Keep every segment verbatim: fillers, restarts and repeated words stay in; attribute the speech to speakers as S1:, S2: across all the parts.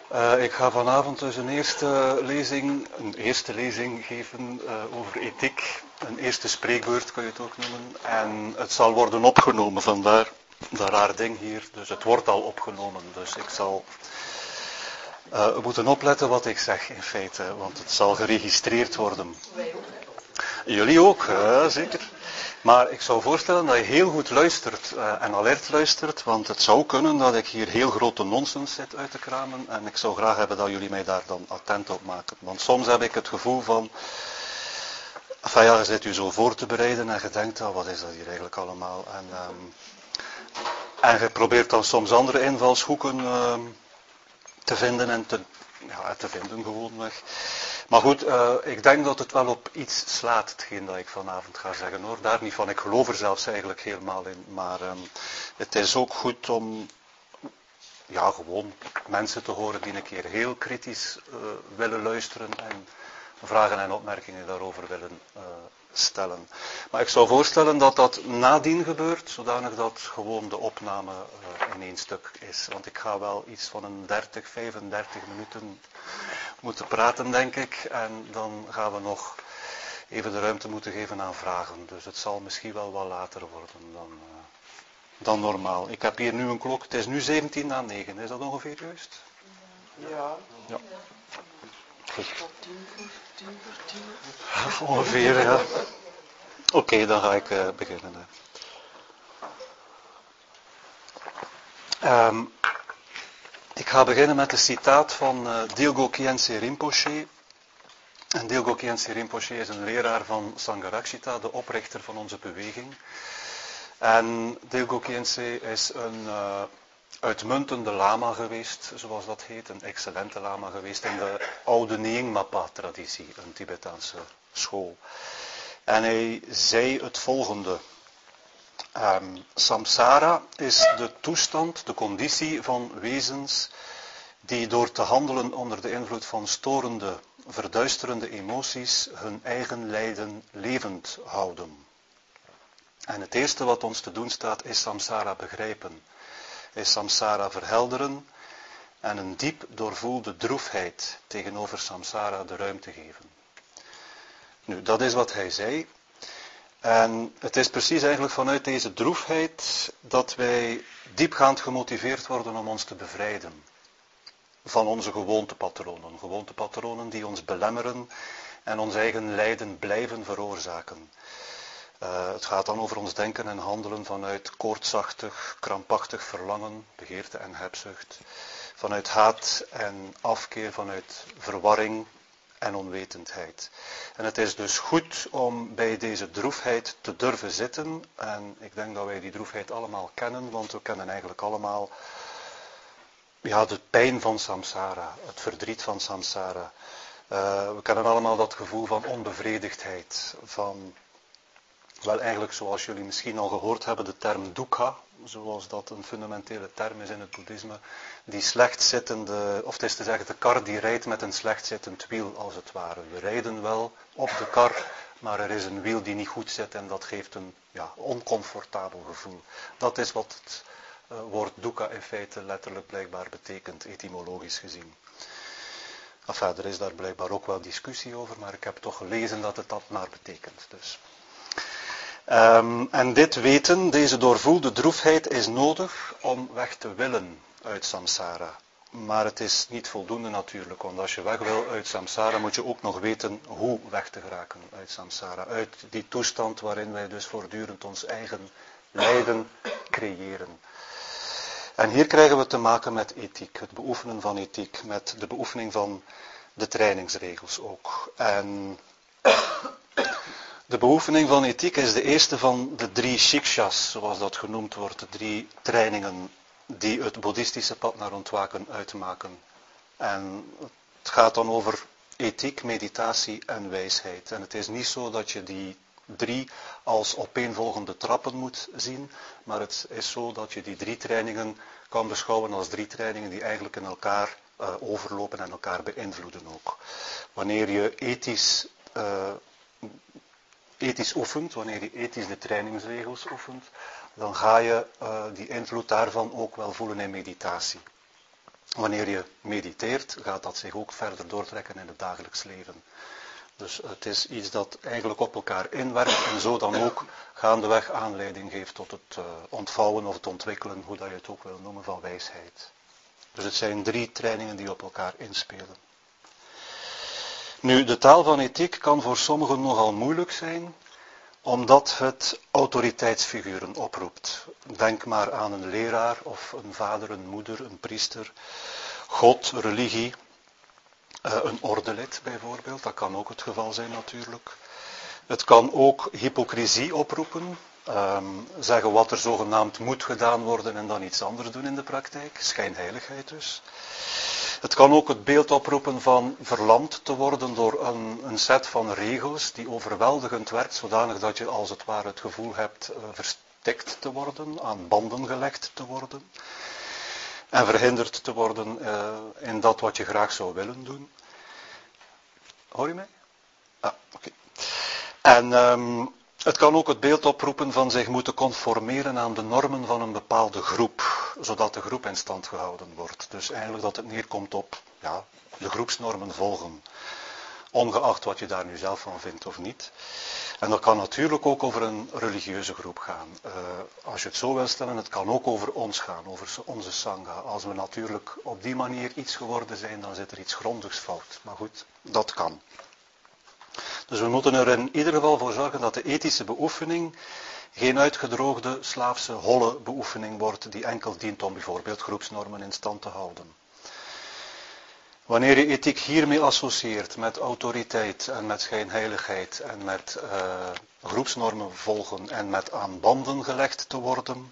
S1: Uh, ik ga vanavond dus een eerste lezing, een eerste lezing geven uh, over ethiek. Een eerste spreekbeurt kun je het ook noemen. En het zal worden opgenomen, vandaar dat raar ding hier. Dus het wordt al opgenomen. Dus ik zal uh, moeten opletten wat ik zeg in feite. Want het zal geregistreerd worden. Jullie ook, uh, zeker. Maar ik zou voorstellen dat je heel goed luistert uh, en alert luistert, want het zou kunnen dat ik hier heel grote nonsens zit uit te kramen en ik zou graag hebben dat jullie mij daar dan attent op maken. Want soms heb ik het gevoel van, enfin ja, je zit u zo voor te bereiden en je denkt, oh, wat is dat hier eigenlijk allemaal? En, um, en je probeert dan soms andere invalshoeken uh, te vinden en te, ja, te vinden gewoonweg. Maar goed, uh, ik denk dat het wel op iets slaat, hetgeen dat ik vanavond ga zeggen hoor. Daar niet van, ik geloof er zelfs eigenlijk helemaal in. Maar um, het is ook goed om, ja, gewoon mensen te horen die een keer heel kritisch uh, willen luisteren en vragen en opmerkingen daarover willen uh, stellen. Maar ik zou voorstellen dat dat nadien gebeurt, zodanig dat gewoon de opname uh, in één stuk is. Want ik ga wel iets van een dertig, vijfendertig minuten moeten praten, denk ik. En dan gaan we nog even de ruimte moeten geven aan vragen. Dus het zal misschien wel wat later worden dan, uh, dan normaal. Ik heb hier nu een klok. Het is nu zeventien na negen. Is dat ongeveer juist?
S2: Ja.
S1: Ja. Goed.
S2: Tien voor tien voor tien.
S1: Ongeveer, ja. Oké, okay, dan ga ik uh, beginnen. Um, ik ga beginnen met een citaat van uh, Dilgo Khyentse Rinpoche. En Dilgo Khyentse Rinpoche is een leraar van Sangharakshita, de oprichter van onze beweging. En Dilgo Khyentse is een uh, uitmuntende lama geweest, zoals dat heet, een excellente lama geweest in de oude Nyingmapa-traditie, een Tibetaanse school. En hij zei het volgende. Um, samsara is de toestand, de conditie van wezens die door te handelen onder de invloed van storende, verduisterende emoties hun eigen lijden levend houden. En het eerste wat ons te doen staat is samsara begrijpen, is samsara verhelderen en een diep doorvoelde droefheid tegenover samsara de ruimte geven. Nu, dat is wat hij zei. En het is precies eigenlijk vanuit deze droefheid dat wij diepgaand gemotiveerd worden om ons te bevrijden van onze gewoontepatronen. Gewoontepatronen die ons belemmeren en ons eigen lijden blijven veroorzaken. Uh, het gaat dan over ons denken en handelen vanuit koortsachtig, krampachtig verlangen, begeerte en hebzucht. Vanuit haat en afkeer, vanuit verwarring en onwetendheid. En het is dus goed om bij deze droefheid te durven zitten. En ik denk dat wij die droefheid allemaal kennen, want we kennen eigenlijk allemaal ja, de pijn van samsara, het verdriet van samsara. Uh, we kennen allemaal dat gevoel van onbevredigdheid, van, wel eigenlijk zoals jullie misschien al gehoord hebben, de term dukkha, zoals dat een fundamentele term is in het boeddhisme, die slecht zittende, of het is te zeggen de kar die rijdt met een slecht zittend wiel als het ware. We rijden wel op de kar, maar er is een wiel die niet goed zit en dat geeft een ja, oncomfortabel gevoel. Dat is wat het uh, woord dukkha in feite letterlijk blijkbaar betekent, etymologisch gezien. Enfin, er is daar blijkbaar ook wel discussie over, maar ik heb toch gelezen dat het dat maar betekent. Dus. Um, en dit weten, deze doorvoelde droefheid, is nodig om weg te willen uit samsara. Maar het is niet voldoende natuurlijk, want als je weg wil uit samsara, moet je ook nog weten hoe weg te geraken uit samsara. Uit die toestand waarin wij dus voortdurend ons eigen lijden creëren. En hier krijgen we te maken met ethiek, het beoefenen van ethiek, met de beoefening van de trainingsregels ook. En de beoefening van ethiek is de eerste van de drie shikshas, zoals dat genoemd wordt, de drie trainingen die het boeddhistische pad naar ontwaken uitmaken. En het gaat dan over ethiek, meditatie en wijsheid. En het is niet zo dat je die drie als opeenvolgende trappen moet zien, maar het is zo dat je die drie trainingen kan beschouwen als drie trainingen die eigenlijk in elkaar uh, overlopen en elkaar beïnvloeden ook. Wanneer je ethisch uh, ethisch oefent, wanneer je ethisch de trainingsregels oefent, dan ga je uh, die invloed daarvan ook wel voelen in meditatie. Wanneer je mediteert, gaat dat zich ook verder doortrekken in het dagelijks leven. Dus het is iets dat eigenlijk op elkaar inwerkt en zo dan ook gaandeweg aanleiding geeft tot het uh, ontvouwen of het ontwikkelen, hoe dat je het ook wil noemen, van wijsheid. Dus het zijn drie trainingen die op elkaar inspelen. Nu, de taal van ethiek kan voor sommigen nogal moeilijk zijn, omdat het autoriteitsfiguren oproept. Denk maar aan een leraar of een vader, een moeder, een priester, God, religie, een ordelid bijvoorbeeld. Dat kan ook het geval zijn natuurlijk. Het kan ook hypocrisie oproepen. Um, zeggen wat er zogenaamd moet gedaan worden en dan iets anders doen in de praktijk. Schijnheiligheid dus. Het kan ook het beeld oproepen van verlamd te worden door een, een set van regels die overweldigend werkt, zodanig dat je als het ware het gevoel hebt uh, verstikt te worden, aan banden gelegd te worden en verhinderd te worden uh, in dat wat je graag zou willen doen. Hoor je mij? Ah, oké. Okay. En um, het kan ook het beeld oproepen van zich moeten conformeren aan de normen van een bepaalde groep, zodat de groep in stand gehouden wordt. Dus eigenlijk dat het neerkomt op ja, de groepsnormen volgen, ongeacht wat je daar nu zelf van vindt of niet. En dat kan natuurlijk ook over een religieuze groep gaan. Uh, als je het zo wil stellen, het kan ook over ons gaan, over onze sangha. Als we natuurlijk op die manier iets geworden zijn, dan zit er iets grondigs fout. Maar goed, dat kan. Dus we moeten er in ieder geval voor zorgen dat de ethische beoefening geen uitgedroogde, slaafse, holle beoefening wordt die enkel dient om bijvoorbeeld groepsnormen in stand te houden. Wanneer je ethiek hiermee associeert met autoriteit en met schijnheiligheid en met uh, groepsnormen volgen en met aan banden gelegd te worden,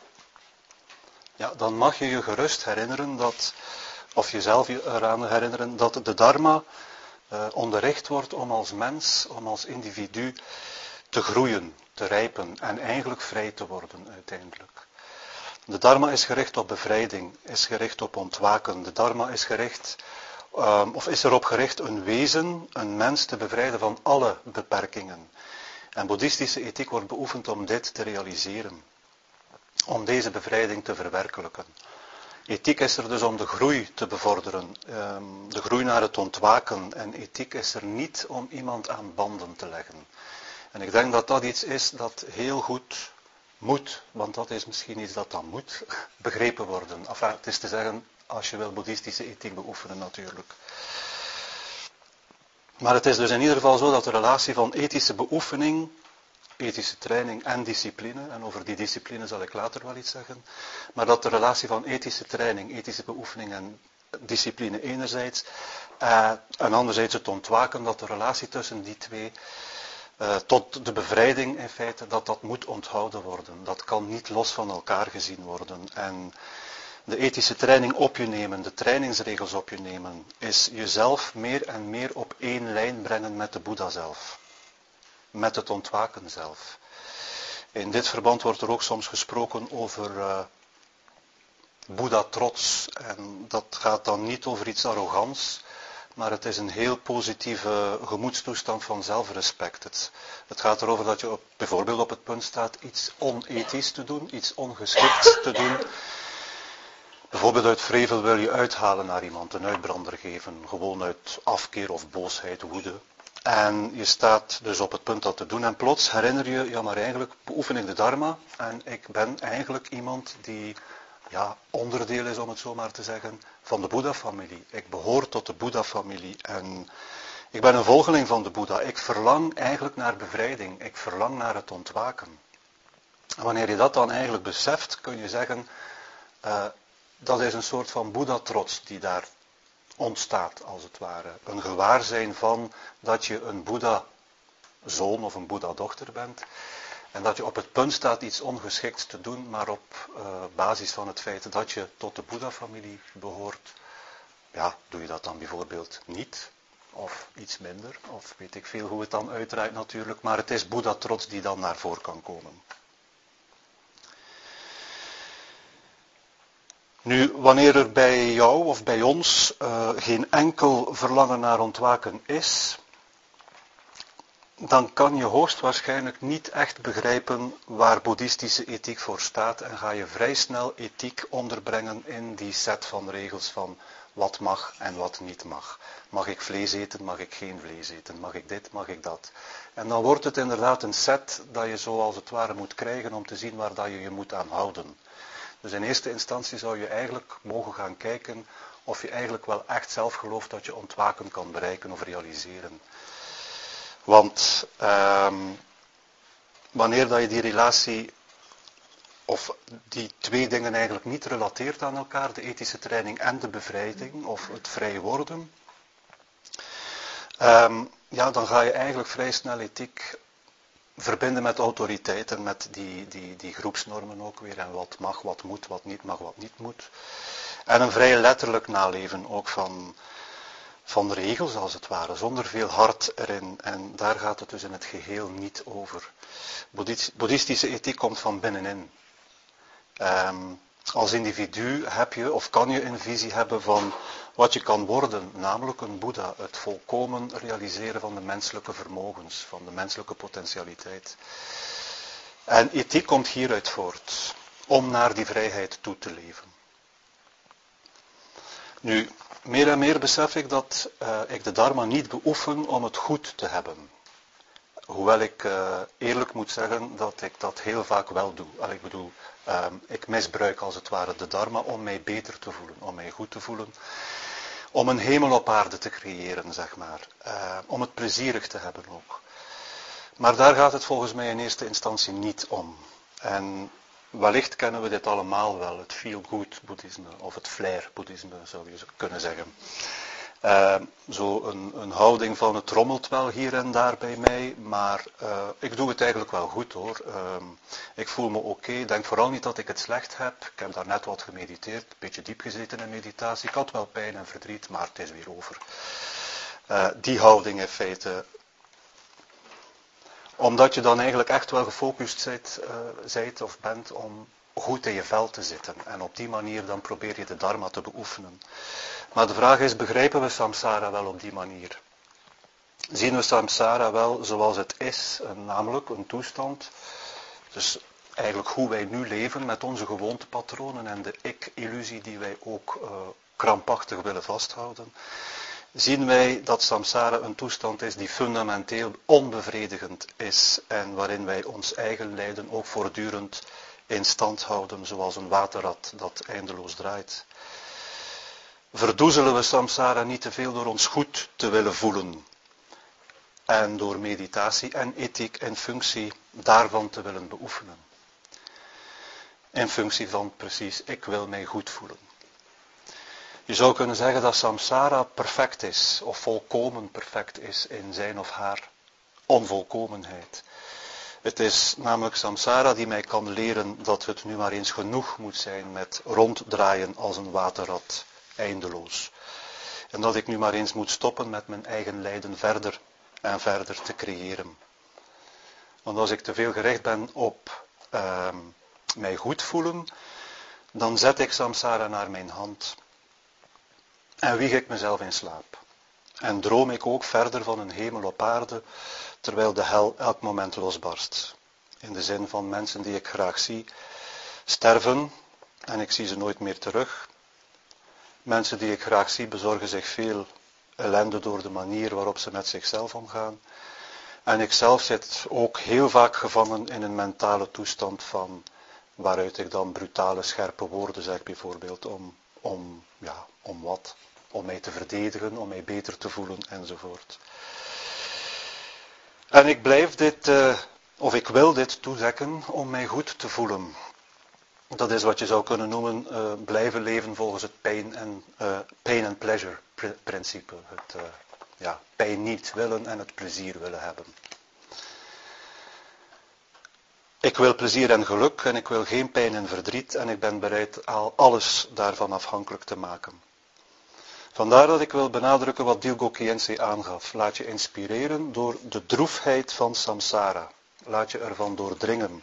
S1: ja, dan mag je je gerust herinneren dat, of jezelf je eraan herinneren dat de dharma uh, onderricht wordt om als mens, om als individu te groeien, te rijpen en eigenlijk vrij te worden uiteindelijk. De dharma is gericht op bevrijding, is gericht op ontwaken. De dharma is gericht, um, of is erop gericht een wezen, een mens te bevrijden van alle beperkingen. En boeddhistische ethiek wordt beoefend om dit te realiseren. Om deze bevrijding te verwerkelijken. Ethiek is er dus om de groei te bevorderen, um, de groei naar het ontwaken. En ethiek is er niet om iemand aan banden te leggen. En ik denk dat dat iets is dat heel goed moet, want dat is misschien iets dat dan moet begrepen worden. Enfin, het is te zeggen, als je wil boeddhistische ethiek beoefenen natuurlijk. Maar het is dus in ieder geval zo dat de relatie van ethische beoefening, ethische training en discipline, en over die discipline zal ik later wel iets zeggen, maar dat de relatie van ethische training, ethische beoefening en discipline enerzijds, eh, en anderzijds het ontwaken, dat de relatie tussen die twee Uh, tot de bevrijding in feite, dat dat moet onthouden worden. Dat kan niet los van elkaar gezien worden. En de ethische training op je nemen, de trainingsregels op je nemen, is jezelf meer en meer op één lijn brengen met de Boeddha zelf. Met het ontwaken zelf. In dit verband wordt er ook soms gesproken over uh, Boeddha-trots. En dat gaat dan niet over iets arrogants, maar het is een heel positieve gemoedstoestand van zelfrespect. Het, het gaat erover dat je op, bijvoorbeeld op het punt staat iets onethisch te doen, iets ongeschikt te doen. Bijvoorbeeld uit wrevel wil je uithalen naar iemand, een uitbrander geven, gewoon uit afkeer of boosheid, woede. En je staat dus op het punt dat te doen en plots herinner je, ja maar eigenlijk beoefen ik de dharma en ik ben eigenlijk iemand die ja, onderdeel is, om het zo maar te zeggen, van de Boeddha-familie. Ik behoor tot de Boeddha-familie en ik ben een volgeling van de Boeddha. Ik verlang eigenlijk naar bevrijding. Ik verlang naar het ontwaken. En wanneer je dat dan eigenlijk beseft, kun je zeggen, uh, dat is een soort van Boeddha-trots die daar ontstaat, als het ware. Een gewaarzijn van dat je een Boeddha-zoon of een Boeddha-dochter bent. En dat je op het punt staat iets ongeschikts te doen, maar op uh, basis van het feit dat je tot de Boeddha-familie behoort, ja, doe je dat dan bijvoorbeeld niet, of iets minder, of weet ik veel hoe het dan uitdraait natuurlijk, maar het is Boeddha-trots die dan naar voren kan komen. Nu, wanneer er bij jou of bij ons uh, geen enkel verlangen naar ontwaken is, dan kan je hoogstwaarschijnlijk niet echt begrijpen waar boeddhistische ethiek voor staat en ga je vrij snel ethiek onderbrengen in die set van regels van wat mag en wat niet mag. Mag ik vlees eten, mag ik geen vlees eten, mag ik dit, mag ik dat. En dan wordt het inderdaad een set dat je zo als het ware moet krijgen om te zien waar dat je je moet aan houden. Dus in eerste instantie zou je eigenlijk mogen gaan kijken of je eigenlijk wel echt zelf gelooft dat je ontwaken kan bereiken of realiseren. Want uh, wanneer dat je die relatie, of die twee dingen eigenlijk niet relateert aan elkaar, de ethische training en de bevrijding, of het vrij worden, uh, ja, dan ga je eigenlijk vrij snel ethiek verbinden met autoriteit en met die, die, die groepsnormen ook weer, en wat mag, wat moet, wat niet mag, wat niet moet. En een vrij letterlijk naleven ook van... van regels als het ware, zonder veel hart erin. En daar gaat het dus in het geheel niet over. Boeddhistische ethiek komt van binnenin. Um, als individu heb je, of kan je een visie hebben van wat je kan worden, namelijk een Boeddha, het volkomen realiseren van de menselijke vermogens, van de menselijke potentialiteit. En ethiek komt hieruit voort, om naar die vrijheid toe te leven. Nu, meer en meer besef ik dat uh, ik de Dharma niet beoefen om het goed te hebben. Hoewel ik uh, eerlijk moet zeggen dat ik dat heel vaak wel doe. Al, ik bedoel, uh, ik misbruik als het ware de Dharma om mij beter te voelen, om mij goed te voelen. Om een hemel op aarde te creëren, zeg maar. Uh, om het plezierig te hebben ook. Maar daar gaat het volgens mij in eerste instantie niet om. En wellicht kennen we dit allemaal wel, het feel-good boeddhisme, of het flair-boeddhisme zou je kunnen zeggen. Uh, zo een, een houding van het rommelt wel hier en daar bij mij, maar uh, ik doe het eigenlijk wel goed hoor. Uh, ik voel me oké, okay. Denk vooral niet dat ik het slecht heb. Ik heb daar net wat gemediteerd, een beetje diep gezeten in meditatie. Ik had wel pijn en verdriet, maar het is weer over. Uh, die houding in feite... Omdat je dan eigenlijk echt wel gefocust bent, uh, zijt of bent om goed in je vel te zitten. En op die manier dan probeer je de Dharma te beoefenen. Maar de vraag is, begrijpen we samsara wel op die manier? Zien we samsara wel zoals het is, namelijk een toestand. Dus eigenlijk hoe wij nu leven met onze gewoontepatronen en de ik-illusie die wij ook uh, krampachtig willen vasthouden. Zien wij dat samsara een toestand is die fundamenteel onbevredigend is en waarin wij ons eigen lijden ook voortdurend in stand houden, zoals een waterrad dat eindeloos draait. Verdoezelen we samsara niet te veel door ons goed te willen voelen en door meditatie en ethiek in functie daarvan te willen beoefenen. In functie van precies, ik wil mij goed voelen. Je zou kunnen zeggen dat samsara perfect is, of volkomen perfect is in zijn of haar onvolkomenheid. Het is namelijk samsara die mij kan leren dat het nu maar eens genoeg moet zijn met ronddraaien als een waterrad, eindeloos. En dat ik nu maar eens moet stoppen met mijn eigen lijden verder en verder te creëren. Want als ik te veel gericht ben op uh, mij goed voelen, dan zet ik samsara naar mijn hand. En wieg ik mezelf in slaap. En droom ik ook verder van een hemel op aarde, terwijl de hel elk moment losbarst. In de zin van mensen die ik graag zie, sterven en ik zie ze nooit meer terug. Mensen die ik graag zie bezorgen zich veel ellende door de manier waarop ze met zichzelf omgaan. En ik zelf zit ook heel vaak gevangen in een mentale toestand van waaruit ik dan brutale, scherpe woorden zeg bijvoorbeeld om, om, ja, om wat? Om mij te verdedigen, om mij beter te voelen enzovoort. En ik blijf dit, uh, of ik wil dit toezeggen om mij goed te voelen. Dat is wat je zou kunnen noemen uh, blijven leven volgens het pain en uh, pain and pleasure principe. Het uh, ja, pijn niet willen en het plezier willen hebben. Ik wil plezier en geluk en ik wil geen pijn en verdriet en ik ben bereid al alles daarvan afhankelijk te maken. Vandaar dat ik wil benadrukken wat Dilgo Khyentse aangaf. Laat je inspireren door de droefheid van samsara. Laat je ervan doordringen.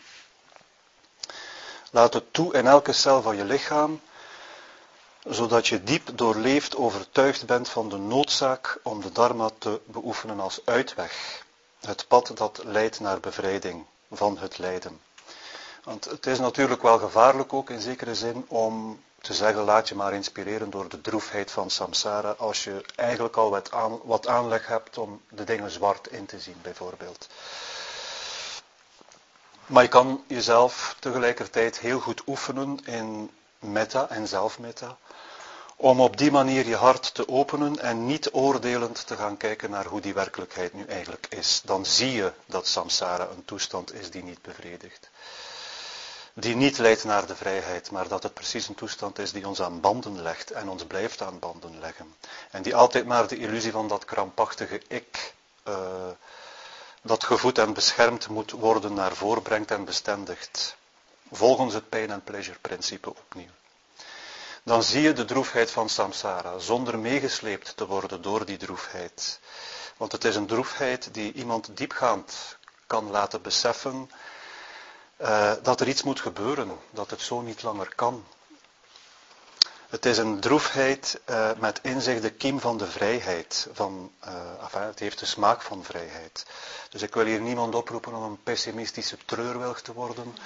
S1: Laat het toe in elke cel van je lichaam, zodat je diep doorleefd overtuigd bent van de noodzaak om de Dharma te beoefenen als uitweg. Het pad dat leidt naar bevrijding van het lijden. Want het is natuurlijk wel gevaarlijk ook in zekere zin om te zeggen, laat je maar inspireren door de droefheid van samsara, als je eigenlijk al wat, aan, wat aanleg hebt om de dingen zwart in te zien bijvoorbeeld. Maar je kan jezelf tegelijkertijd heel goed oefenen in metta en zelfmetta, om op die manier je hart te openen en niet oordelend te gaan kijken naar hoe die werkelijkheid nu eigenlijk is. Dan zie je dat samsara een toestand is die niet bevredigt. Die niet leidt naar de vrijheid, maar dat het precies een toestand is die ons aan banden legt en ons blijft aan banden leggen. En die altijd maar de illusie van dat krampachtige ik, uh, dat gevoed en beschermd moet worden, naar voren brengt en bestendigt. Volgens het pain and pleasure principe opnieuw. Dan zie je de droefheid van samsara, zonder meegesleept te worden door die droefheid. Want het is een droefheid die iemand diepgaand kan laten beseffen uh, dat er iets moet gebeuren, dat het zo niet langer kan. Het is een droefheid uh, met in zich de kiem van de vrijheid. Van, uh, enfin, het heeft de smaak van vrijheid. Dus ik wil hier niemand oproepen om een pessimistische treurwilg te worden.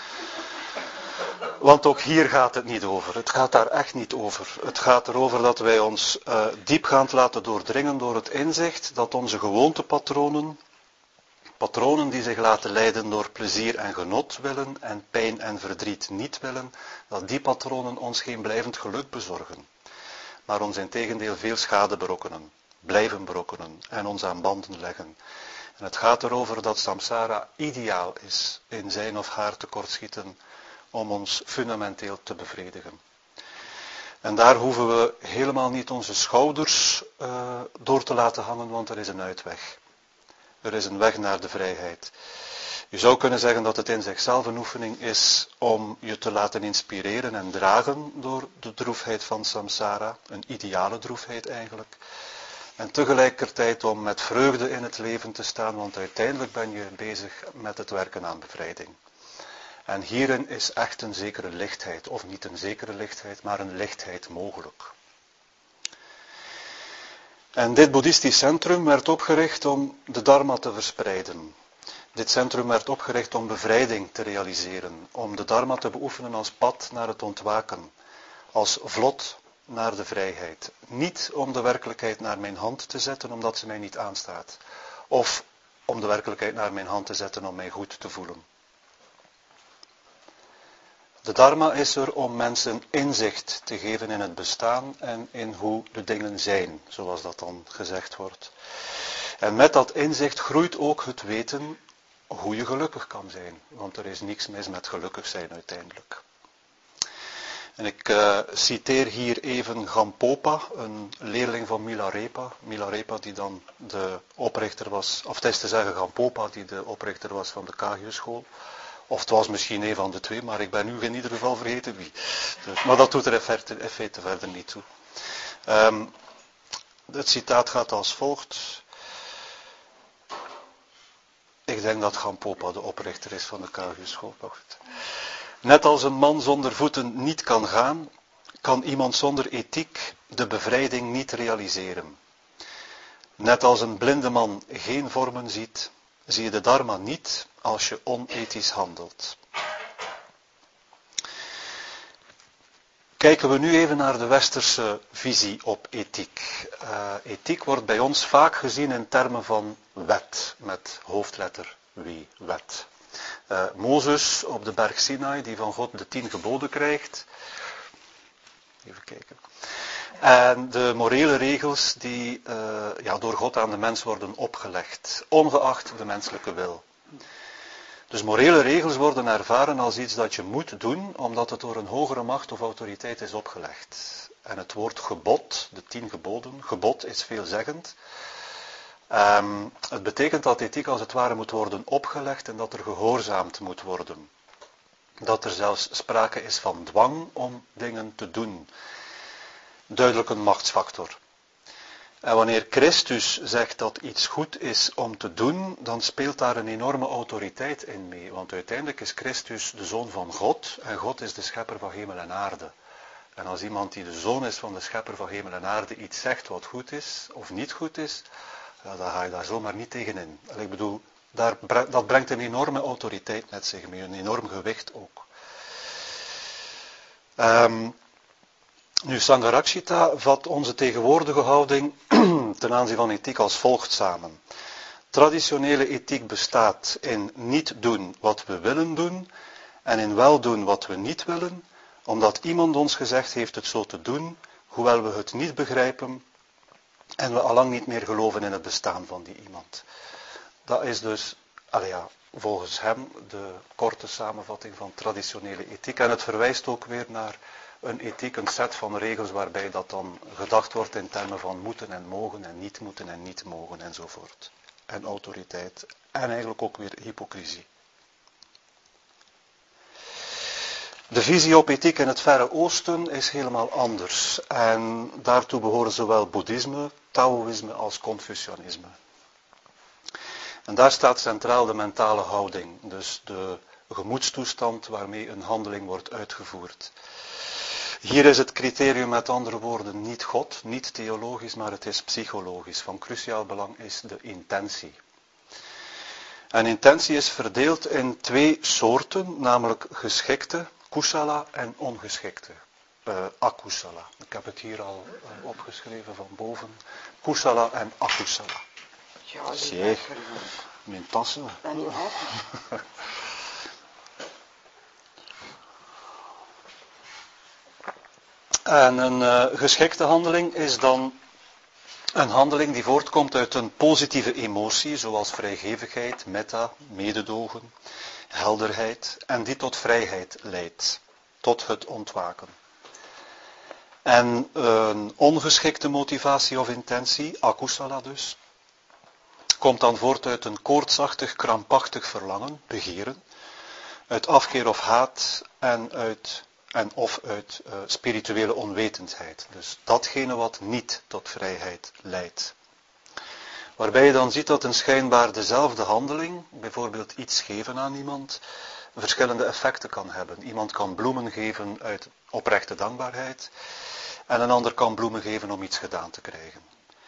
S1: Want ook hier gaat het niet over. Het gaat daar echt niet over. Het gaat erover dat wij ons uh, diepgaand laten doordringen door het inzicht dat onze gewoontepatronen, patronen die zich laten leiden door plezier en genot willen en pijn en verdriet niet willen, dat die patronen ons geen blijvend geluk bezorgen, maar ons integendeel veel schade berokkenen, blijven berokkenen en ons aan banden leggen. En het gaat erover dat samsara ideaal is in zijn of haar tekortschieten om ons fundamenteel te bevredigen. En daar hoeven we helemaal niet onze schouders uh, door te laten hangen, want er is een uitweg. Er is een weg naar de vrijheid. Je zou kunnen zeggen dat het in zichzelf een oefening is om je te laten inspireren en dragen door de droefheid van samsara, een ideale droefheid eigenlijk. En tegelijkertijd om met vreugde in het leven te staan, want uiteindelijk ben je bezig met het werken aan bevrijding. En hierin is echt een zekere lichtheid, of niet een zekere lichtheid, maar een lichtheid mogelijk. En dit boeddhistisch centrum werd opgericht om de dharma te verspreiden. Dit centrum werd opgericht om bevrijding te realiseren, om de dharma te beoefenen als pad naar het ontwaken, als vlot naar de vrijheid. Niet om de werkelijkheid naar mijn hand te zetten, omdat ze mij niet aanstaat. Of om de werkelijkheid naar mijn hand te zetten om mij goed te voelen. De dharma is er om mensen inzicht te geven in het bestaan en in hoe de dingen zijn, zoals dat dan gezegd wordt. En met dat inzicht groeit ook het weten hoe je gelukkig kan zijn, want er is niks mis met gelukkig zijn uiteindelijk. En ik uh, citeer hier even Gampopa, een leerling van Milarepa. Milarepa die dan de oprichter was, of het is te zeggen Gampopa die de oprichter was van de Kagyu-school. Of het was misschien een van de twee, maar ik ben nu in ieder geval vergeten wie. Dus, maar dat doet er in feite verder niet toe. Um, het citaat gaat als volgt. Ik denk dat Gampopa de oprichter is van de Kagyu-school. Net als een man zonder voeten niet kan gaan, kan iemand zonder ethiek de bevrijding niet realiseren. Net als een blinde man geen vormen ziet, zie je de dharma niet als je onethisch handelt. Kijken we nu even naar de westerse visie op ethiek. Uh, ethiek wordt bij ons vaak gezien in termen van wet, met hoofdletter W, wet. Uh, Mozes op de berg Sinai, die van God de tien geboden krijgt. Even kijken. En de morele regels die uh, ja, door God aan de mens worden opgelegd, ongeacht de menselijke wil. Dus morele regels worden ervaren als iets dat je moet doen, omdat het door een hogere macht of autoriteit is opgelegd. En het woord gebod, de tien geboden, gebod is veelzeggend. Um, het betekent dat ethiek als het ware moet worden opgelegd en dat er gehoorzaamd moet worden. Dat er zelfs sprake is van dwang om dingen te doen. Duidelijk een machtsfactor. En wanneer Christus zegt dat iets goed is om te doen, dan speelt daar een enorme autoriteit in mee. Want uiteindelijk is Christus de Zoon van God en God is de schepper van hemel en aarde. En als iemand die de Zoon is van de schepper van hemel en aarde iets zegt wat goed is of niet goed is, ja, dan ga je daar zomaar niet tegenin. En ik bedoel, daar, dat brengt een enorme autoriteit met zich mee, een enorm gewicht ook. Um, nu, Sangharakshita vat onze tegenwoordige houding ten aanzien van ethiek als volgt samen. Traditionele ethiek bestaat in niet doen wat we willen doen en in wel doen wat we niet willen, omdat iemand ons gezegd heeft het zo te doen, hoewel we het niet begrijpen en we allang niet meer geloven in het bestaan van die iemand. Dat is dus, allee ja, volgens hem de korte samenvatting van traditionele ethiek. En het verwijst ook weer naar een ethiek, een set van regels waarbij dat dan gedacht wordt in termen van moeten en mogen en niet moeten en niet mogen enzovoort. En autoriteit en eigenlijk ook weer hypocrisie. De visie op ethiek in het Verre Oosten is helemaal anders. En daartoe behoren zowel boeddhisme, taoïsme als confucianisme. En daar staat centraal de mentale houding, dus de gemoedstoestand waarmee een handeling wordt uitgevoerd. Hier is het criterium met andere woorden niet God, niet theologisch, maar het is psychologisch. Van cruciaal belang is de intentie. En intentie is verdeeld in twee soorten, namelijk geschikte, kusala, en ongeschikte, uh, akusala. Ik heb het hier al uh, opgeschreven van boven. Kusala en akusala.
S2: Ja,
S1: Zeg, mijn tassen.
S2: En die
S1: En een uh, geschikte handeling is dan een handeling die voortkomt uit een positieve emotie, zoals vrijgevigheid, metta, mededogen, helderheid, en die tot vrijheid leidt, tot het ontwaken. En een ongeschikte motivatie of intentie, akusala dus, komt dan voort uit een koortsachtig, krampachtig verlangen, begeren, uit afkeer of haat en uit... En of uit uh, spirituele onwetendheid. Dus datgene wat niet tot vrijheid leidt. Waarbij je dan ziet dat een schijnbaar dezelfde handeling, bijvoorbeeld iets geven aan iemand, verschillende effecten kan hebben. Iemand kan bloemen geven uit oprechte dankbaarheid. En een ander kan bloemen geven om iets gedaan te krijgen.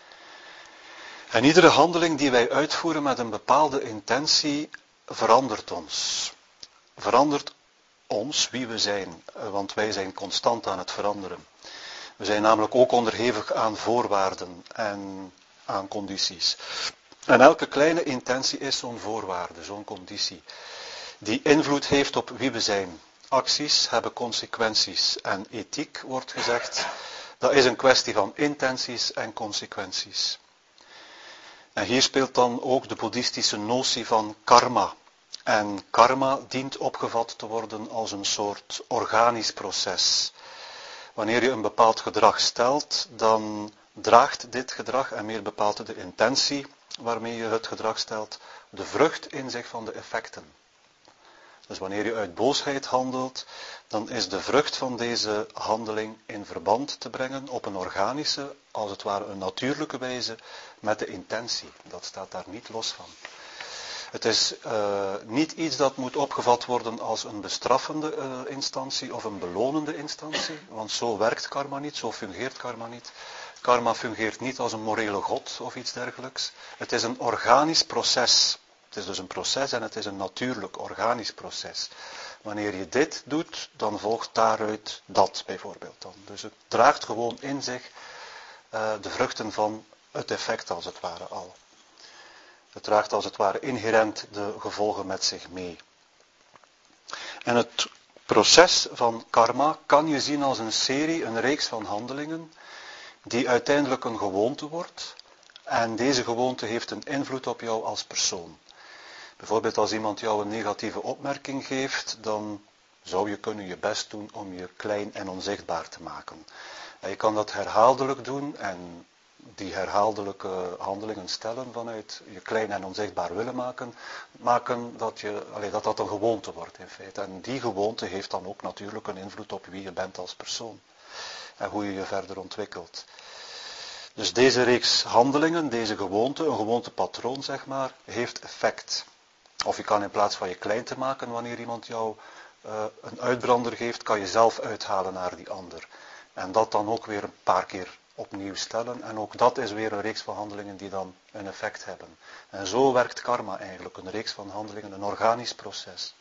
S1: En iedere handeling die wij uitvoeren met een bepaalde intentie verandert ons. Verandert ons, wie we zijn, want wij zijn constant aan het veranderen. We zijn namelijk ook onderhevig aan voorwaarden en aan condities. En elke kleine intentie is zo'n voorwaarde, zo'n conditie, die invloed heeft op wie we zijn. Acties hebben consequenties en ethiek, wordt gezegd, dat is een kwestie van intenties en consequenties. En hier speelt dan ook de boeddhistische notie van karma. En karma dient opgevat te worden als een soort organisch proces. Wanneer je een bepaald gedrag stelt, dan draagt dit gedrag, en meer bepaald de intentie waarmee je het gedrag stelt, de vrucht in zich van de effecten. Dus wanneer je uit boosheid handelt, dan is de vrucht van deze handeling in verband te brengen op een organische, als het ware een natuurlijke wijze, met de intentie. Dat staat daar niet los van. Het is uh, niet iets dat moet opgevat worden als een bestraffende uh, instantie of een belonende instantie, want zo werkt karma niet, zo fungeert karma niet. Karma fungeert niet als een morele god of iets dergelijks. Het is een organisch proces. Het is dus een proces en het is een natuurlijk organisch proces. Wanneer je dit doet, dan volgt daaruit dat bijvoorbeeld dan. Dus het draagt gewoon in zich uh, de vruchten van het effect als het ware al. Het draagt als het ware inherent de gevolgen met zich mee. En het proces van karma kan je zien als een serie, een reeks van handelingen, die uiteindelijk een gewoonte wordt. En deze gewoonte heeft een invloed op jou als persoon. Bijvoorbeeld als iemand jou een negatieve opmerking geeft, dan zou je kunnen je best doen om je klein en onzichtbaar te maken. En je kan dat herhaaldelijk doen en die herhaaldelijke handelingen stellen vanuit je klein en onzichtbaar willen maken, maken dat, je, allee, dat dat een gewoonte wordt in feite. En die gewoonte heeft dan ook natuurlijk een invloed op wie je bent als persoon. En hoe je je verder ontwikkelt. Dus deze reeks handelingen, deze gewoonte, een gewoontepatroon zeg maar, heeft effect. Of je kan in plaats van je klein te maken wanneer iemand jou uh, een uitbrander geeft, kan je zelf uithalen naar die ander. En dat dan ook weer een paar keer opnieuw stellen. En ook dat is weer een reeks van handelingen die dan een effect hebben. En zo werkt karma eigenlijk, een reeks van handelingen, een organisch proces.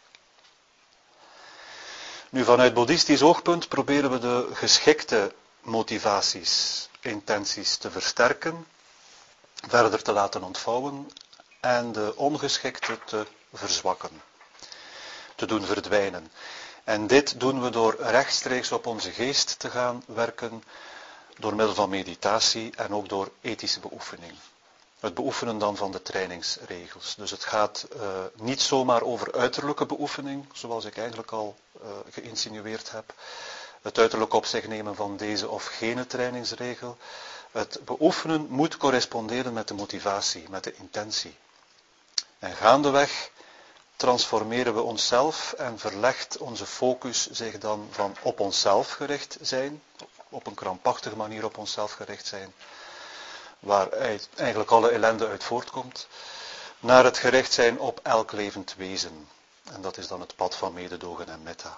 S1: Nu, vanuit boeddhistisch oogpunt proberen we de geschikte motivaties, intenties te versterken, verder te laten ontvouwen en de ongeschikte te verzwakken, te doen verdwijnen. En dit doen we door rechtstreeks op onze geest te gaan werken, door middel van meditatie en ook door ethische beoefening. Het beoefenen dan van de trainingsregels. Dus het gaat uh, niet zomaar over uiterlijke beoefening, zoals ik eigenlijk al uh, geïnsinueerd heb. Het uiterlijk op zich nemen van deze of gene trainingsregel. Het beoefenen moet corresponderen met de motivatie, met de intentie. En gaandeweg transformeren we onszelf en verlegt onze focus zich dan van op onszelf gericht zijn, op een krampachtige manier op onszelf gericht zijn, waar eigenlijk alle ellende uit voortkomt, naar het gericht zijn op elk levend wezen. En dat is dan het pad van mededogen en metta.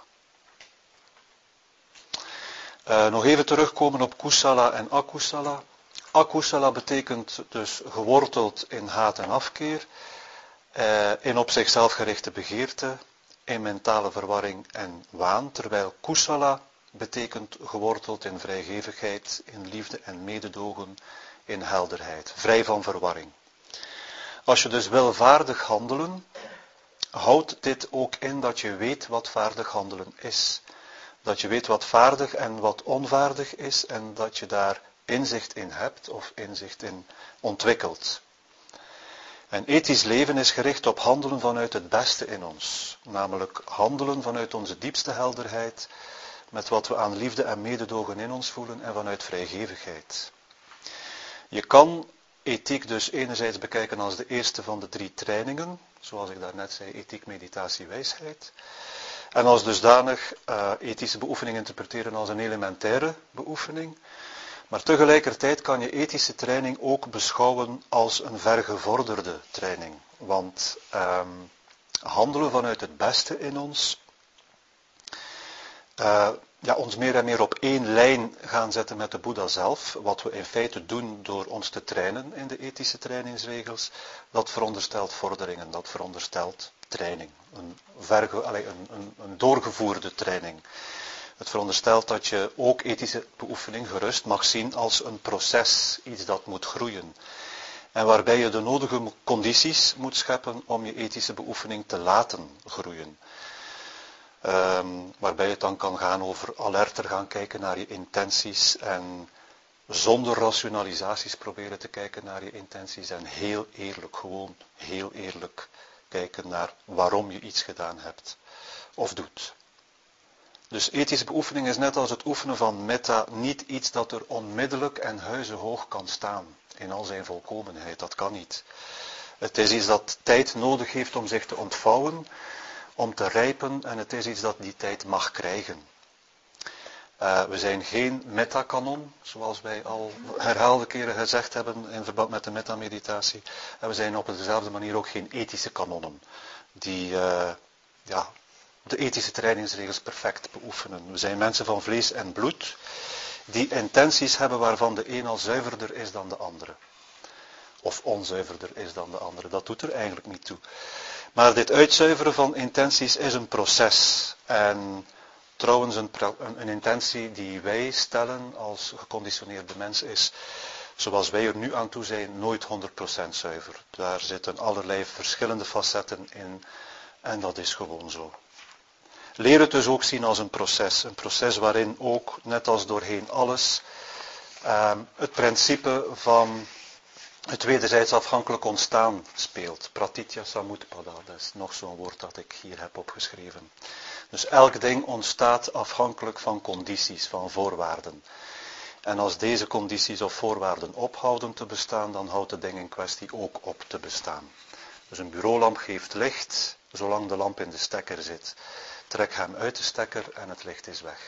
S1: Uh, nog even terugkomen op kusala en akusala. Akusala betekent dus geworteld in haat en afkeer, uh, in op zichzelf gerichte begeerte, in mentale verwarring en waan, terwijl kusala betekent geworteld in vrijgevigheid, in liefde en mededogen, in helderheid, vrij van verwarring. Als je dus wil vaardig handelen, houdt dit ook in dat je weet wat vaardig handelen is. Dat je weet wat vaardig en wat onvaardig is en dat je daar inzicht in hebt of inzicht in ontwikkelt. En ethisch leven is gericht op handelen vanuit het beste in ons. Namelijk handelen vanuit onze diepste helderheid, met wat we aan liefde en mededogen in ons voelen en vanuit vrijgevigheid. Je kan ethiek dus enerzijds bekijken als de eerste van de drie trainingen, zoals ik daarnet zei, ethiek, meditatie, wijsheid. En als dusdanig uh, ethische beoefening interpreteren als een elementaire beoefening. Maar tegelijkertijd kan je ethische training ook beschouwen als een vergevorderde training. Want um, handelen vanuit het beste in ons, uh, ja, ons meer en meer op één lijn gaan zetten met de Boeddha zelf, wat we in feite doen door ons te trainen in de ethische trainingsregels, dat veronderstelt vorderingen, dat veronderstelt training. Een, verge, allez, een, een, een doorgevoerde training. Het veronderstelt dat je ook ethische beoefening gerust mag zien als een proces, iets dat moet groeien. En waarbij je de nodige condities moet scheppen om je ethische beoefening te laten groeien. Um, waarbij het dan kan gaan over alerter gaan kijken naar je intenties en zonder rationalisaties proberen te kijken naar je intenties en heel eerlijk, gewoon heel eerlijk kijken naar waarom je iets gedaan hebt of doet. Dus ethische beoefening is net als het oefenen van metta niet iets dat er onmiddellijk en huizenhoog kan staan in al zijn volkomenheid. Dat kan niet. Het is iets dat tijd nodig heeft om zich te ontvouwen, om te rijpen en het is iets dat die tijd mag krijgen. Uh, we zijn geen metta-kanon, zoals wij al herhaalde keren gezegd hebben in verband met de metta-meditatie. En we zijn op dezelfde manier ook geen ethische kanonnen, die uh, ja, de ethische trainingsregels perfect beoefenen. We zijn mensen van vlees en bloed, die intenties hebben waarvan de een al zuiverder is dan de andere. Of onzuiverder is dan de andere. Dat doet er eigenlijk niet toe. Maar dit uitzuiveren van intenties is een proces. En trouwens een, een, een intentie die wij stellen als geconditioneerde mens is, zoals wij er nu aan toe zijn, nooit honderd procent zuiver. Daar zitten allerlei verschillende facetten in en dat is gewoon zo. Leer het dus ook zien als een proces. Een proces waarin ook, net als doorheen alles, uh, het principe van het wederzijds afhankelijk ontstaan speelt. Pratitya samutpada, dat is nog zo'n woord dat ik hier heb opgeschreven. Dus elk ding ontstaat afhankelijk van condities, van voorwaarden. En als deze condities of voorwaarden ophouden te bestaan, dan houdt het ding in kwestie ook op te bestaan. Dus een bureaulamp geeft licht, zolang de lamp in de stekker zit. Trek hem uit de stekker en het licht is weg.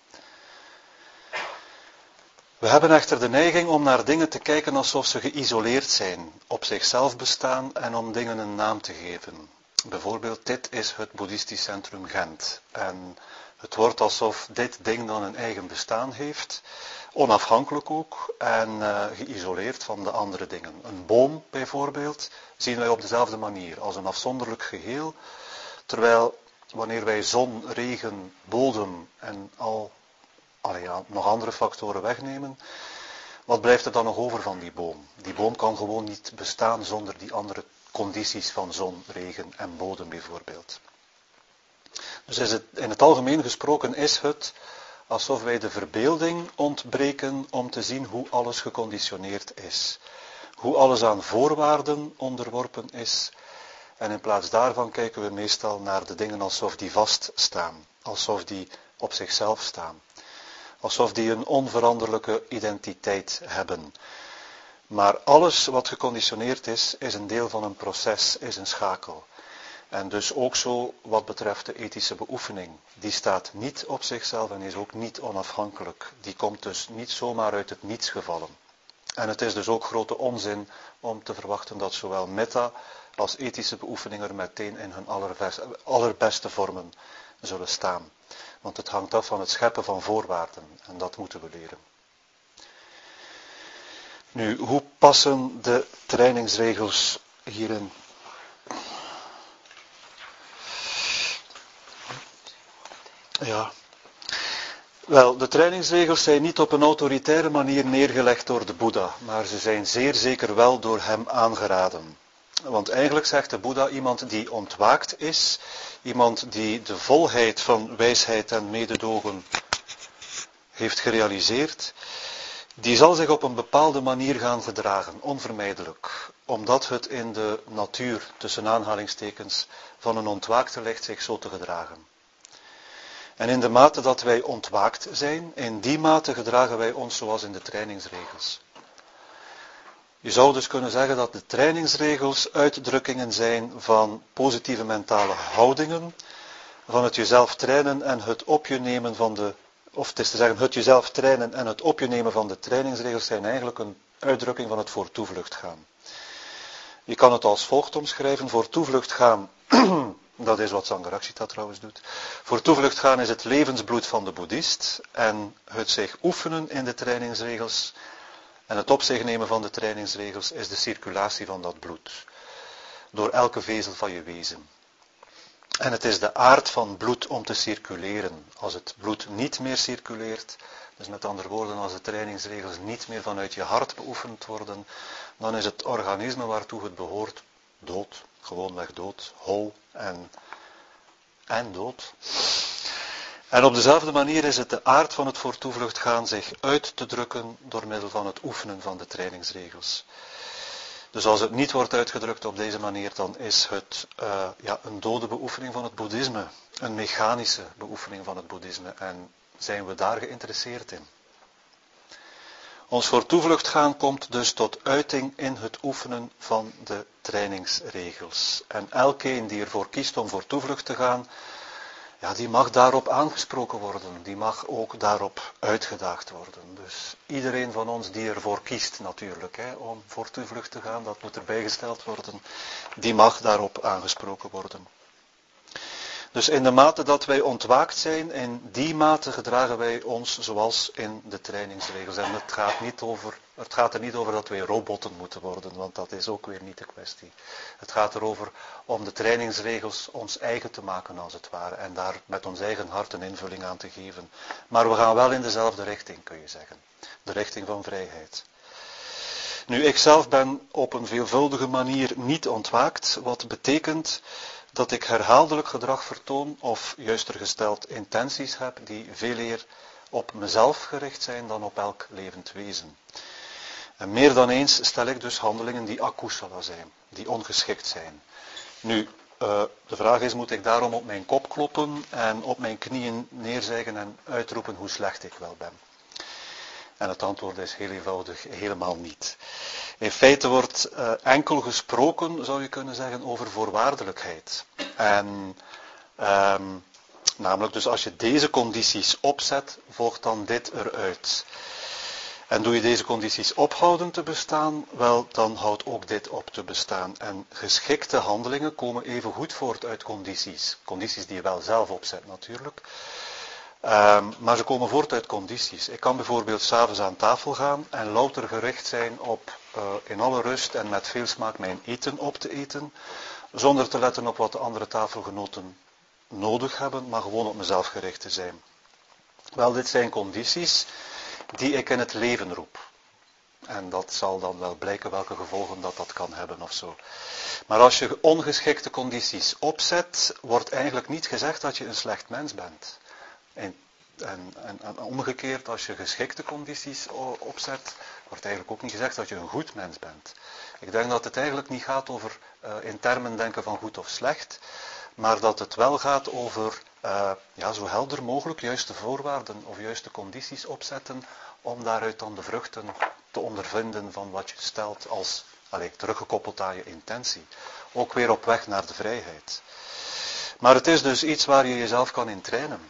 S1: We hebben echter de neiging om naar dingen te kijken alsof ze geïsoleerd zijn, op zichzelf bestaan en om dingen een naam te geven. Bijvoorbeeld, dit is het boeddhistisch centrum Gent. En Het wordt alsof dit ding dan een eigen bestaan heeft, onafhankelijk ook en uh, geïsoleerd van de andere dingen. Een boom bijvoorbeeld zien wij op dezelfde manier, als een afzonderlijk geheel, terwijl wanneer wij zon, regen, bodem en al, allee, ja, nog andere factoren wegnemen, wat blijft er dan nog over van die boom? Die boom kan gewoon niet bestaan zonder die andere condities van zon, regen en bodem bijvoorbeeld. Dus is het, in het algemeen gesproken is het alsof wij de verbeelding ontbreken om te zien hoe alles geconditioneerd is. Hoe alles aan voorwaarden onderworpen is. En in plaats daarvan kijken we meestal naar de dingen alsof die vaststaan. Alsof die op zichzelf staan. Alsof die een onveranderlijke identiteit hebben. Maar alles wat geconditioneerd is, is een deel van een proces, is een schakel. En dus ook zo wat betreft de ethische beoefening. Die staat niet op zichzelf en is ook niet onafhankelijk. Die komt dus niet zomaar uit het niets gevallen. En het is dus ook grote onzin om te verwachten dat zowel metta als ethische beoefeningen er meteen in hun allerbeste vormen zullen staan. Want het hangt af van het scheppen van voorwaarden. En dat moeten we leren. Nu, hoe passen de trainingsregels hierin? Ja. Wel, de trainingsregels zijn niet op een autoritaire manier neergelegd door de Boeddha, maar ze zijn zeer zeker wel door hem aangeraden. Want eigenlijk zegt de Boeddha, iemand die ontwaakt is, iemand die de volheid van wijsheid en mededogen heeft gerealiseerd, die zal zich op een bepaalde manier gaan gedragen, onvermijdelijk. Omdat het in de natuur, tussen aanhalingstekens, van een ontwaakte ligt zich zo te gedragen. En in de mate dat wij ontwaakt zijn, in die mate gedragen wij ons zoals in de trainingsregels. Je zou dus kunnen zeggen dat de trainingsregels uitdrukkingen zijn van positieve mentale houdingen, van het jezelf trainen en het op je nemen van de, of het is te zeggen, het jezelf trainen en het op je nemen van de trainingsregels zijn eigenlijk een uitdrukking van het voor toevlucht gaan. Je kan het als volgt omschrijven, voor toevlucht gaan, dat is wat Sangharakshita trouwens doet. Voor toevlucht gaan is het levensbloed van de boeddhist en het zich oefenen in de trainingsregels en het op zich nemen van de trainingsregels is de circulatie van dat bloed. Door elke vezel van je wezen. En het is de aard van bloed om te circuleren. Als het bloed niet meer circuleert, dus met andere woorden, als de trainingsregels niet meer vanuit je hart beoefend worden, dan is het organisme waartoe het behoort dood. Gewoonweg dood, hol en, en dood. En op dezelfde manier is het de aard van het voor toevlucht gaan zich uit te drukken door middel van het oefenen van de trainingsregels. Dus als het niet wordt uitgedrukt op deze manier, dan is het uh, ja, een dode beoefening van het boeddhisme. Een mechanische beoefening van het boeddhisme. En zijn we daar geïnteresseerd in? Ons voor toevlucht gaan komt dus tot uiting in het oefenen van de trainingsregels. En elkeen die ervoor kiest om voor toevlucht te gaan, ja, die mag daarop aangesproken worden. Die mag ook daarop uitgedaagd worden. Dus iedereen van ons die ervoor kiest natuurlijk, hè, om voor toevlucht te gaan, dat moet erbij gesteld worden, die mag daarop aangesproken worden. Dus in de mate dat wij ontwaakt zijn, in die mate gedragen wij ons zoals in de trainingsregels. En het gaat, niet over, het gaat er niet over dat wij robotten moeten worden, want dat is ook weer niet de kwestie. Het gaat erover om de trainingsregels ons eigen te maken als het ware. En daar met ons eigen hart een invulling aan te geven. Maar we gaan wel in dezelfde richting, kun je zeggen. De richting van vrijheid. Nu, ik zelf ben op een veelvuldige manier niet ontwaakt, wat betekent dat ik herhaaldelijk gedrag vertoon, of juister gesteld intenties heb, die veel eer op mezelf gericht zijn dan op elk levend wezen. En meer dan eens stel ik dus handelingen die akusala zijn, die ongeschikt zijn. Nu, uh, de vraag is, moet ik daarom op mijn kop kloppen en op mijn knieën neerzeggen en uitroepen hoe slecht ik wel ben? En het antwoord is heel eenvoudig, helemaal niet. In feite wordt uh, enkel gesproken, zou je kunnen zeggen, over voorwaardelijkheid. En, um, namelijk dus als je deze condities opzet, volgt dan dit eruit. En doe je deze condities ophouden te bestaan, wel, dan houdt ook dit op te bestaan. En geschikte handelingen komen even goed voort uit condities. Condities die je wel zelf opzet natuurlijk. Um, maar ze komen voort uit condities. Ik kan bijvoorbeeld 's avonds aan tafel gaan en louter gericht zijn op uh, in alle rust en met veel smaak mijn eten op te eten, zonder te letten op wat de andere tafelgenoten nodig hebben, maar gewoon op mezelf gericht te zijn. Wel, dit zijn condities die ik in het leven roep. En dat zal dan wel blijken welke gevolgen dat dat kan hebben of zo. Maar als je ongeschikte condities opzet, wordt eigenlijk niet gezegd dat je een slecht mens bent. En, en, en, en omgekeerd, als je geschikte condities opzet, wordt eigenlijk ook niet gezegd dat je een goed mens bent. Ik denk dat het eigenlijk niet gaat over uh, in termen denken van goed of slecht, maar dat het wel gaat over uh, ja, zo helder mogelijk juiste voorwaarden of juiste condities opzetten om daaruit dan de vruchten te ondervinden van wat je stelt als, allez, teruggekoppeld aan je intentie. Ook weer op weg naar de vrijheid. Maar het is dus iets waar je jezelf kan in trainen.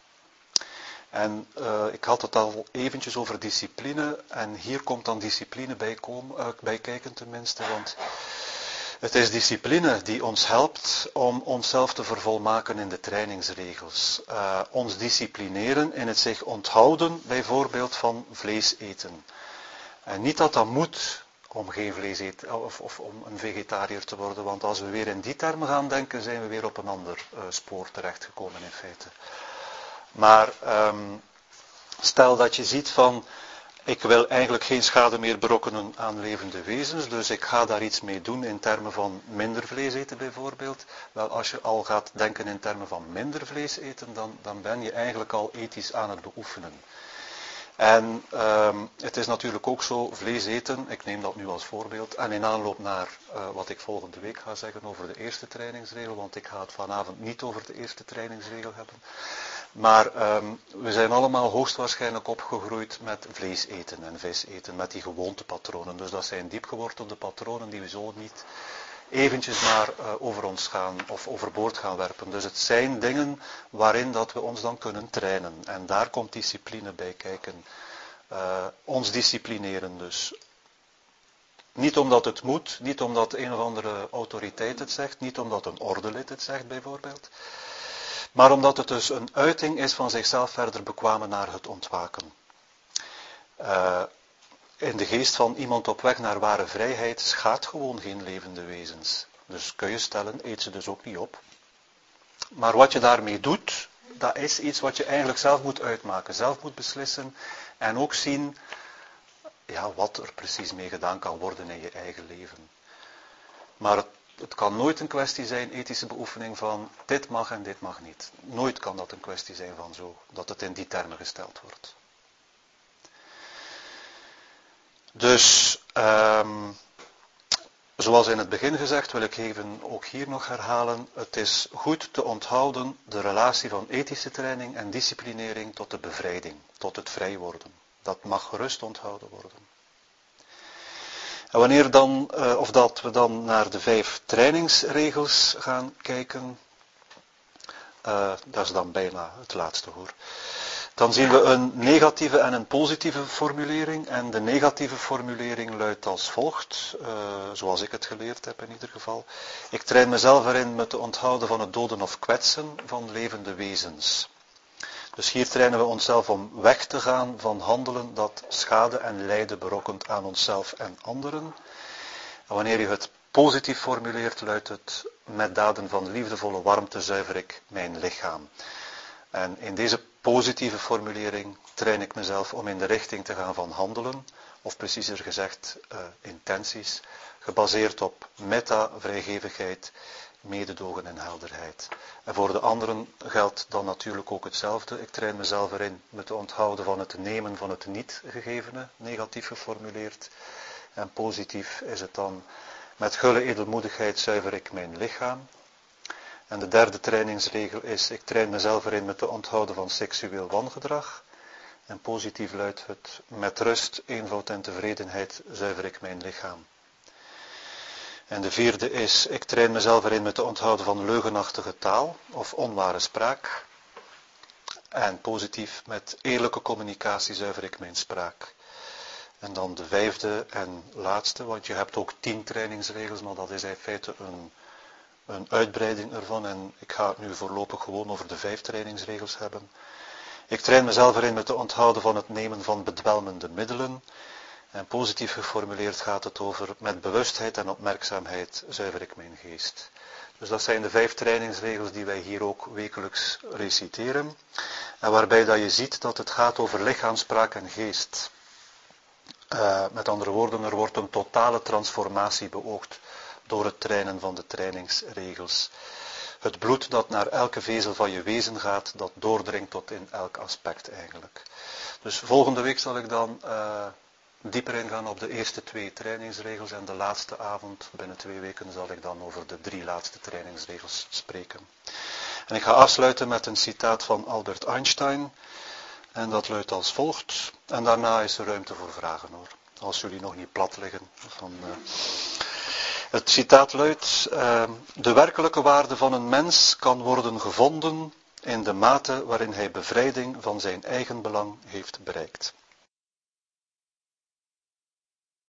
S1: En uh, ik had het al eventjes over discipline en hier komt dan discipline bij, komen, uh, bij kijken tenminste, want het is discipline die ons helpt om onszelf te vervolmaken in de trainingsregels. Uh, ons disciplineren in het zich onthouden bijvoorbeeld van vlees eten. En niet dat dat moet om geen vlees eten of, of om een vegetariër te worden, want als we weer in die termen gaan denken, zijn we weer op een ander uh, spoor terechtgekomen in feite. Maar um, stel dat je ziet van, ik wil eigenlijk geen schade meer berokkenen aan levende wezens, dus ik ga daar iets mee doen in termen van minder vlees eten bijvoorbeeld. Wel, als je al gaat denken in termen van minder vlees eten, dan, dan ben je eigenlijk al ethisch aan het beoefenen. En um, het is natuurlijk ook zo, vlees eten, ik neem dat nu als voorbeeld, en in aanloop naar uh, wat ik volgende week ga zeggen over de eerste trainingsregel, want ik ga het vanavond niet over de eerste trainingsregel hebben. Maar um, we zijn allemaal hoogstwaarschijnlijk opgegroeid met vlees eten en vis eten, met die gewoontepatronen. Dus dat zijn diepgewortelde patronen die we zo niet eventjes maar uh, over ons gaan of overboord gaan werpen. Dus het zijn dingen waarin dat we ons dan kunnen trainen. En daar komt discipline bij kijken. Uh, ons disciplineren dus. Niet omdat het moet, niet omdat een of andere autoriteit het zegt, niet omdat een ordelid het zegt bijvoorbeeld. Maar omdat het dus een uiting is van zichzelf verder bekwamen naar het ontwaken. Uh, in de geest van iemand op weg naar ware vrijheid schaadt gewoon geen levende wezens. Dus kun je stellen, eet ze dus ook niet op. Maar wat je daarmee doet, dat is iets wat je eigenlijk zelf moet uitmaken, zelf moet beslissen en ook zien ja, wat er precies mee gedaan kan worden in je eigen leven. Maar het Het kan nooit een kwestie zijn, ethische beoefening van dit mag en dit mag niet. Nooit kan dat een kwestie zijn van zo, dat het in die termen gesteld wordt. Dus, um, zoals in het begin gezegd, wil ik even ook hier nog herhalen. Het is goed te onthouden de relatie van ethische training en disciplinering tot de bevrijding, tot het vrij worden. Dat mag gerust onthouden worden. En wanneer dan, uh, of dat we dan naar de vijf trainingsregels gaan kijken, uh, dat is dan bijna het laatste hoor. Dan zien we een negatieve en een positieve formulering. En de negatieve formulering luidt als volgt, uh, zoals ik het geleerd heb in ieder geval. Ik train mezelf erin met te onthouden van het doden of kwetsen van levende wezens. Dus hier trainen we onszelf om weg te gaan van handelen dat schade en lijden berokkent aan onszelf en anderen. En wanneer je het positief formuleert, luidt het: met daden van liefdevolle warmte zuiver ik mijn lichaam. En in deze positieve formulering train ik mezelf om in de richting te gaan van handelen, of preciezer gezegd uh, intenties, gebaseerd op metta, vrijgevigheid, mededogen en helderheid. En voor de anderen geldt dan natuurlijk ook hetzelfde. Ik train mezelf erin met te onthouden van het nemen van het niet gegevene, negatief geformuleerd. En positief is het dan: met gulle edelmoedigheid zuiver ik mijn lichaam. En de derde trainingsregel is: ik train mezelf erin met te onthouden van seksueel wangedrag. En positief luidt het: met rust, eenvoud en tevredenheid zuiver ik mijn lichaam. En de vierde is: ik train mezelf erin met te onthouden van leugenachtige taal of onware spraak. En positief: met eerlijke communicatie zuiver ik mijn spraak. En dan de vijfde en laatste, want je hebt ook tien trainingsregels, maar dat is in feite een, een uitbreiding ervan. En ik ga het nu voorlopig gewoon over de vijf trainingsregels hebben. Ik train mezelf erin met te onthouden van het nemen van bedwelmende middelen. En positief geformuleerd gaat het over: met bewustheid en opmerkzaamheid zuiver ik mijn geest. Dus dat zijn de vijf trainingsregels die wij hier ook wekelijks reciteren. En waarbij dat je ziet dat het gaat over lichaam, spraak en geest. Uh, met andere woorden, er wordt een totale transformatie beoogd door het trainen van de trainingsregels. Het bloed dat naar elke vezel van je wezen gaat, dat doordringt tot in elk aspect eigenlijk. Dus volgende week zal ik dan uh, dieper ingaan op de eerste twee trainingsregels en de laatste avond, binnen twee weken, zal ik dan over de drie laatste trainingsregels spreken. En ik ga afsluiten met een citaat van Albert Einstein. En dat luidt als volgt. En daarna is er ruimte voor vragen hoor. Als jullie nog niet plat liggen. Van, uh... Het citaat luidt: uh, de werkelijke waarde van een mens kan worden gevonden in de mate waarin hij bevrijding van zijn eigen belang heeft bereikt.